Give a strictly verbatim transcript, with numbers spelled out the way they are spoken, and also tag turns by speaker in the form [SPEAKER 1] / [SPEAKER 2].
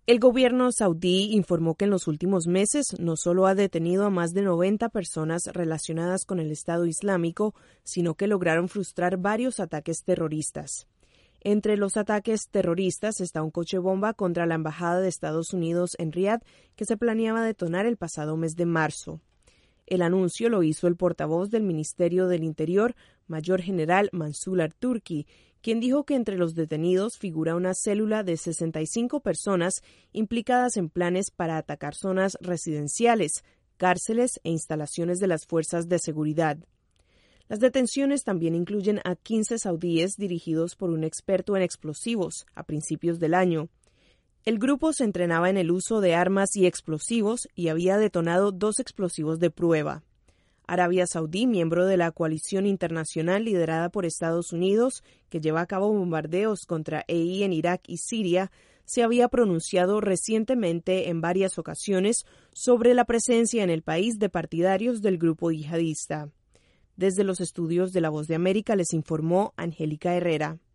[SPEAKER 1] El gobierno saudí informó que en los últimos meses no solo ha detenido a más de noventa personas relacionadas con el Estado Islámico, sino que lograron frustrar varios ataques terroristas. Entre los ataques terroristas está un coche bomba contra la Embajada de Estados Unidos en Riad que se planeaba detonar el pasado mes de marzo. El anuncio lo hizo el portavoz del Ministerio del Interior, Mayor General Mansour al-Turki, quien dijo que entre los detenidos figura una célula de sesenta y cinco personas implicadas en planes para atacar zonas residenciales, cárceles e instalaciones de las fuerzas de seguridad. Las detenciones también incluyen a quince saudíes dirigidos por un experto en explosivos a principios del año. El grupo se entrenaba en el uso de armas y explosivos y había detonado dos explosivos de prueba. Arabia Saudí, miembro de la coalición internacional liderada por Estados Unidos, que lleva a cabo bombardeos contra E I en Irak y Siria, se había pronunciado recientemente en varias ocasiones sobre la presencia en el país de partidarios del grupo yihadista. Desde los estudios de La Voz de América les informó Angélica Herrera.